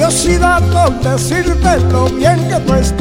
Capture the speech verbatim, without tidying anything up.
curiosidad con decirte lo bien que tú estás.